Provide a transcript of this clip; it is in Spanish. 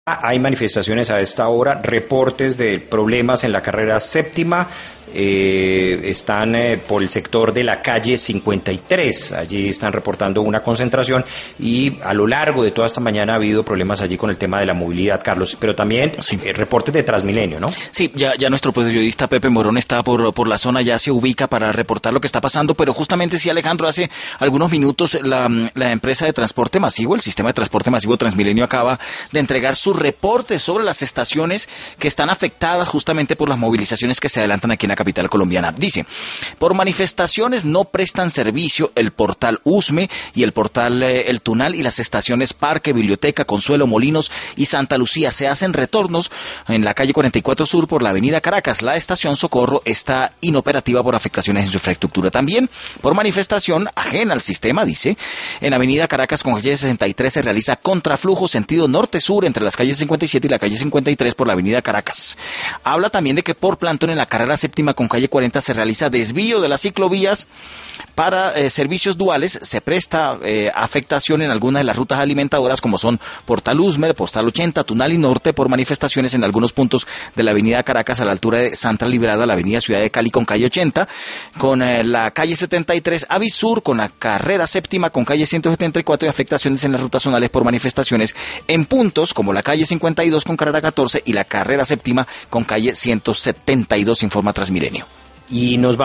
Hay manifestaciones a esta hora, reportes de problemas en la carrera séptima, están por el sector de la calle 53, allí están reportando una concentración y a lo largo de toda esta mañana ha habido problemas allí con el tema de la movilidad, Carlos, pero también Sí. Reportes de Transmilenio, ¿no? Sí, ya nuestro periodista Pepe Morón está por la zona, ya se ubica para reportar lo que está pasando, pero justamente sí, Alejandro, hace algunos minutos la empresa de transporte masivo, el sistema de transporte masivo Transmilenio, acaba de entregar su reporte sobre las estaciones que están afectadas justamente por las movilizaciones que se adelantan aquí en la capital colombiana. Dice, por manifestaciones no prestan servicio el portal Usme y el portal El Tunal y las estaciones Parque, Biblioteca, Consuelo, Molinos y Santa Lucía. Se hacen retornos en la calle 44 Sur por la avenida Caracas. La estación Socorro está inoperativa por afectaciones en su infraestructura. También por manifestación ajena al sistema, dice, en avenida Caracas con calle 63 se realiza contraflujo sentido norte-sur entre las calles 57 y la calle 53 por la avenida Caracas. Habla también de que por plantón en la carrera séptima con calle 40 se realiza desvío de las ciclovías para servicios duales. Se presta afectación en algunas de las rutas alimentadoras como son Portal Usmer, Portal 80, Tunal y Norte por manifestaciones en algunos puntos de la avenida Caracas a la altura de Santa Librada, la avenida Ciudad de Cali con calle 80, con la calle 73, Avisur, con la carrera séptima con calle 174 y afectaciones en las rutas zonales por manifestaciones en puntos como la calle 52 con carrera 14 y la carrera séptima con calle 172, informa Transmilenio. Y nos